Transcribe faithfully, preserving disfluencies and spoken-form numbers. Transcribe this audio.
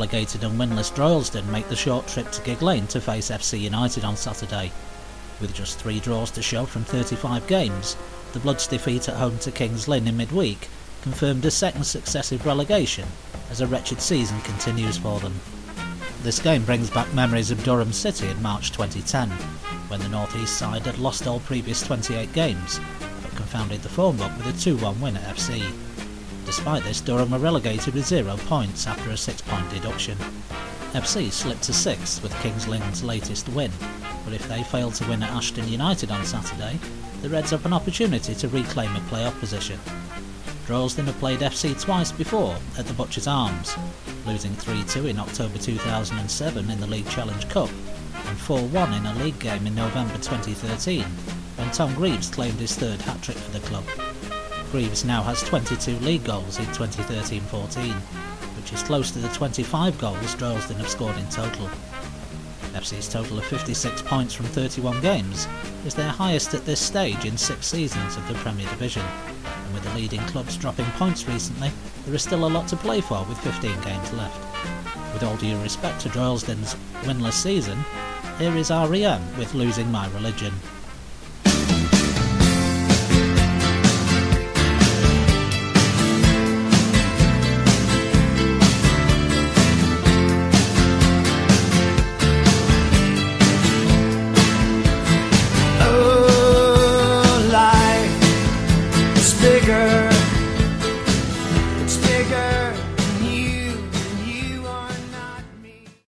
relegated and winless Droylsden make the short trip to Gigg Lane to face F C United on Saturday. With just three draws to show from thirty-five games, the Bloods' defeat at home to Kings Lynn in midweek confirmed a second successive relegation as a wretched season continues for them. This game brings back memories of Durham City in March twenty ten, when the North East side had lost all previous twenty-eight games, but confounded the form book with a two one win at F C. Despite this, Durham were relegated with zero points after a six-point deduction. F C slipped to sixth with Kings Lynn's latest win, but if they fail to win at Ashton United on Saturday, the Reds have an opportunity to reclaim a playoff position. Droylsden have played F C twice before at the Butchers Arms, losing three two in October two thousand seven in the League Challenge Cup and four one in a league game in November twenty thirteen, when Tom Greaves claimed his third hat-trick for the club. Greaves now has twenty-two league goals in twenty thirteen fourteen, which is close to the twenty-five goals Droylsden have scored in total. F C's total of fifty-six points from thirty-one games is their highest at this stage in six seasons of the Premier Division, and with the leading clubs dropping points recently, there is still a lot to play for with fifteen games left. With all due respect to Droylsden's winless season, here is R E M with Losing My Religion.